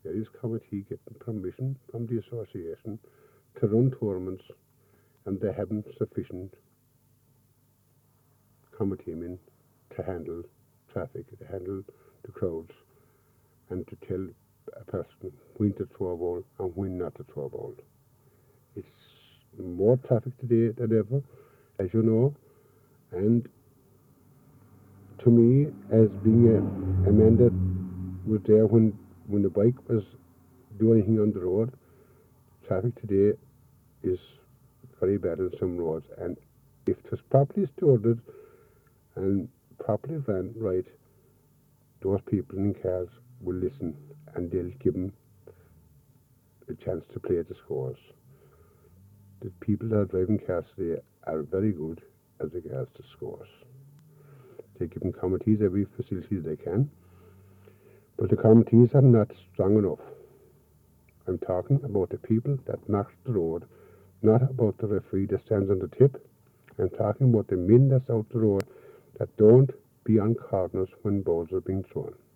This committee getting permission from the association to run tournaments, and they haven't sufficient committee men to handle traffic, to handle the crowds, and to tell a person when to throw a ball and when not to throw a ball. It's more traffic today than ever, as you know, and to me, as being a man that was there when the bike was doing anything on the road, traffic today is very bad on some roads, and if it was properly stewarded and properly ran right, those people in cars will listen and they'll give them a chance to play the scores. The people that are driving cars today are very good as regards to scores. They give them committees every facility they can, but the committees are not strong enough. I'm talking about the people that mark the road, not about the referee that stands on the tip. I'm talking about the men that's out the road that don't be on corners when balls are being thrown.